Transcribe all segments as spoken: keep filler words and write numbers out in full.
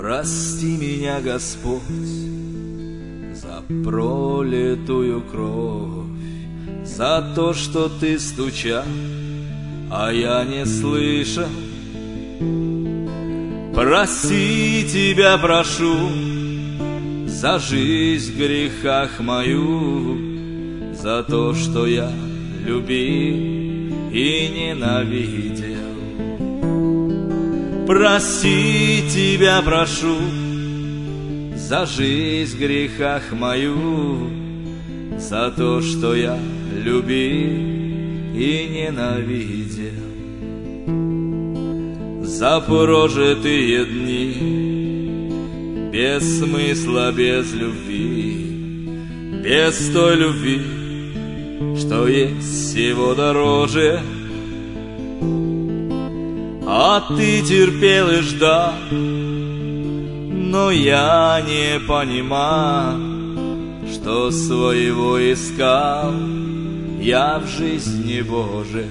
Прости меня, Господь, за пролитую кровь, за то, что ты стучал, а я не слышал. Прости тебя, прошу, за жизнь в грехах мою, за то, что я любил и ненавидел. Прости тебя, прошу, за жизнь в грехах мою, за то, что я любил и ненавидел. За прожитые дни, без смысла, без любви, без той любви, что есть всего дороже. А ты терпел и ждал, но я не понимал, что своего искал я в жизни Божией.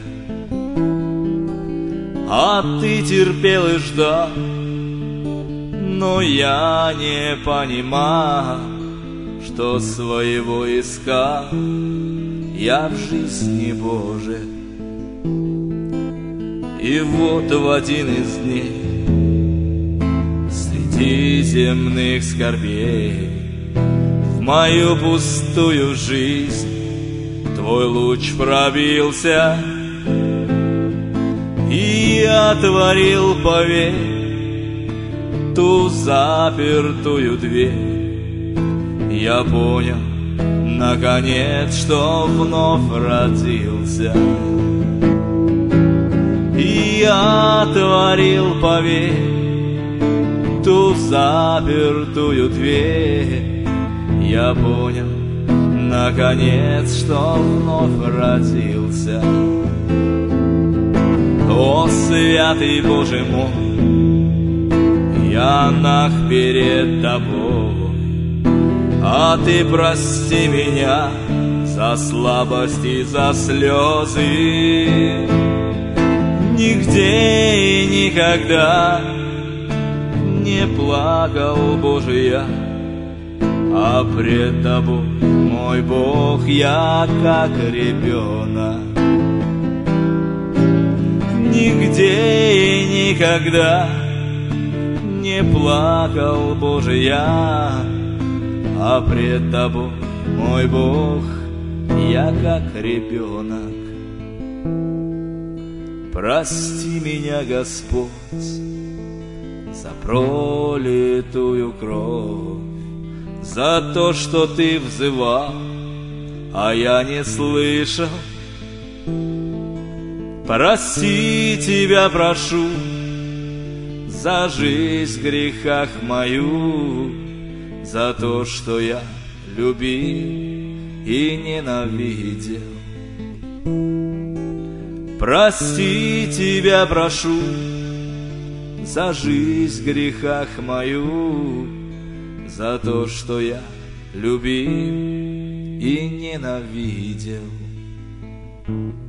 А ты терпел и ждал, но я не понимал, что своего искал я в жизни Божией. И вот в один из дней среди земных скорбей в мою пустую жизнь твой луч пробился, и я отворил, поверь, ту запертую дверь. Я понял, наконец, что вновь родился. И я отворил, поверь, ту запертую дверь. Я понял, наконец, что вновь родился. О, святый Боже мой, я наг перед тобой, а ты прости меня за слабость и за слезы. Нигде и никогда не плакал, Боже, я, а пред тобой, мой Бог, я как ребенок. Нигде и никогда не плакал, Боже, я, а пред тобой, мой Бог, я как ребенок. Прости меня, Господь, за пролитую кровь, за то, что ты взывал, а я не слышал. Прости тебя, прошу, за жизнь в грехах мою, за то, что я любил и ненавидел. Прости тебя, прошу, за жизнь в грехах мою, за то, что я любил и ненавидел.